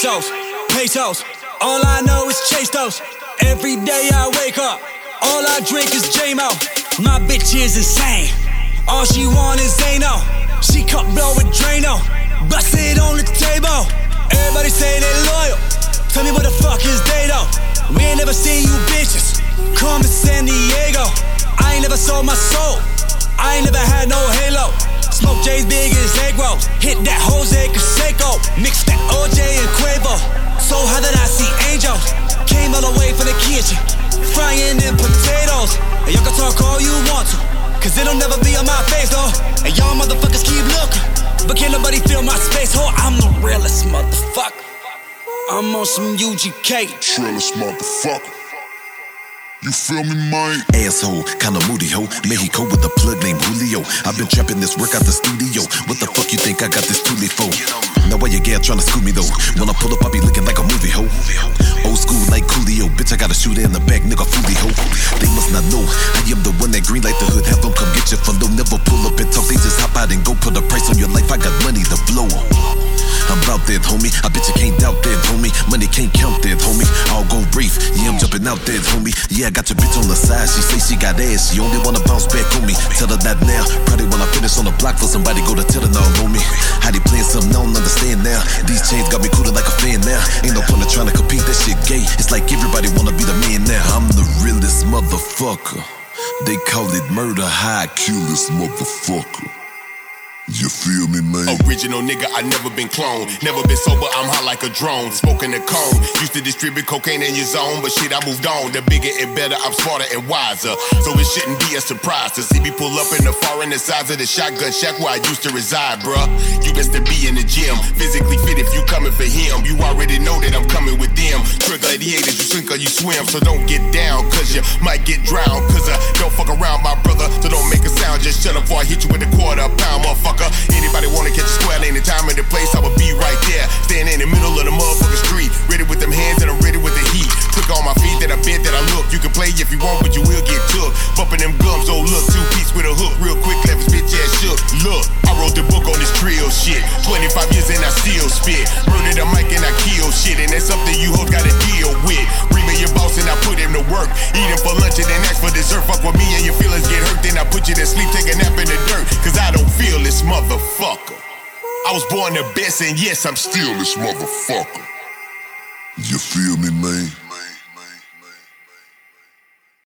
pesos, pesos. All I know is chase those. Every day I wake up, all I drink is J-Mo. My bitch is insane, all she want is Zano. She cup blow with Drano, bust it on the table. Everybody say they loyal, tell me what the fuck is they though? We ain't never seen you bitches come to San Diego. I ain't never sold my soul, I ain't never had no halo. Smoke J's big as egg rolls, hit that Jose Canseco, mix that OJ and Quavo. So how did I see angels? Came all the way from the kitchen, frying them potatoes. And y'all can talk all you want to, cause it'll never be on my face though. And y'all motherfuckers keep looking, but can't nobody fill my space. Oh, I'm the realest motherfucker. I'm on some UGK. Trillest motherfucker. You feel me, man? Asshole, kinda moody ho. Mexico with a plug named Julio. I've been trapping this work out the studio. What the fuck you think I got this toolie for? Now why your gal tryna scoop me though? When I pull up, I be looking like a movie ho. Old school like Coolio, bitch, I got a shooter in the back, nigga, fully ho. They must not know, I am the one that green light the hood. Have them come get your fundo. Never pull up and talk, they just hop out and go put a price on your life. I got money to blow. I'm about that, homie. I bet you can't doubt that, homie. Money can't count that, homie. I'll go brief. Yeah, I'm jumping out that, homie. Yeah, I got your bitch on the side. She say she got ass. She only wanna bounce back on me. Tell her that now. Probably when I finish on the block for somebody go to tell her now on me. How they playing something I don't understand now. These chains got me cooling like a fan now. Ain't no point in trying to compete. That shit gay. It's like everybody wanna be the man now. I'm the realest motherfucker. They call it murder high. Coolest motherfucker. You feel me, man? Original nigga, I never been cloned. Never been sober, I'm hot like a drone. Smoking the cone. Used to distribute cocaine in your zone, but shit, I moved on. The bigger and better, I'm smarter and wiser. So it shouldn't be a surprise to see me pull up in the foreign the size of the shotgun shack where I used to reside, bruh. You best to be in the gym, physically fit if you coming for him. You already know that I'm coming with them. Trick gladiators, you sink or you swim, so don't get down, cause you might get drowned. Cause I don't fuck around, my brother, so don't make a sound. Just shut up before I hit you with a quarter pound, motherfucker. Anybody wanna catch a square lane, the time and the place, I will be right there. Standing in the middle of the motherfucking street, ready with them hands and I'm ready with the heat. Quick on my feet that I bet that I look. You can play if you want, but you will get took. Bumping them gums, oh look, 2 piece with a hook, real quick, left his bitch ass shook. Look, I wrote the book on this trio shit. 25 years and I still spit. Murdered a mic and I kill shit, and that's something you hoes gotta deal with. Bring me your boss and I put him to work. Eat him for lunch and then ask for dessert. Fuck with me and your feelings get hurt, then I put you to sleep, take a nap in the dirt. Cause I don't feel this motherfucker. I was born the best and yes, I'm still this motherfucker. You feel me, man?